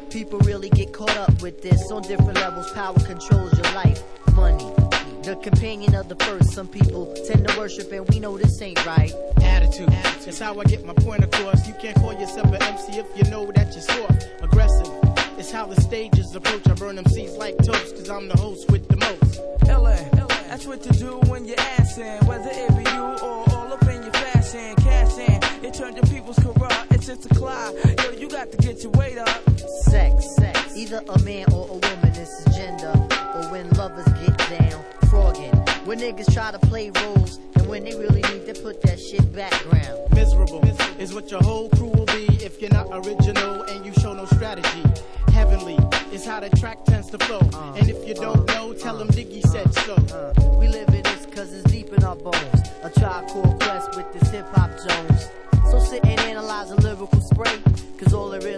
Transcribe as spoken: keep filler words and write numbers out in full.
People really get caught up with this. On different levels, power controls your life. Money, the companion of the first. Some people tend to worship and we know this ain't right. Attitude, that's how I get my point across. You can't call yourself an M C if you know that you're soft. Aggressive, it's how the stages approach. I burn M Cs like toast, cause I'm the host with the most. L A, that's what you do when you're assing. Whether it be you or all up in your fashion. Cash in, it turned your people's corrupt. It's just a clock. Yo, you got to get your weight up. Sex, sex, either a man or a woman, this is gender. Or when lovers get down, frogging. When niggas try to play roles, and when they really need to put that shit background. Miserable is what your whole crew will be if you're not original and you show no strategy. Heavenly is how the track tends to flow. Uh, and if you don't uh, know, tell them uh, Diggy said so. Uh, we live in this cause it's deep in our bones. A Tribe Called Quest with this hip hop Jones. So sit and analyze a lyrical spray, cause all it really